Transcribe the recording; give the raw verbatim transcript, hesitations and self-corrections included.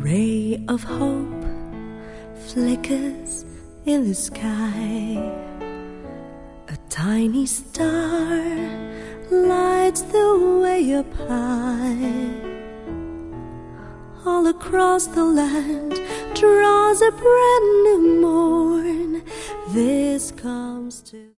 ray of hope flickers in the sky. A tiny star lights the way up high. All across the land draws a brand new morn. This comes to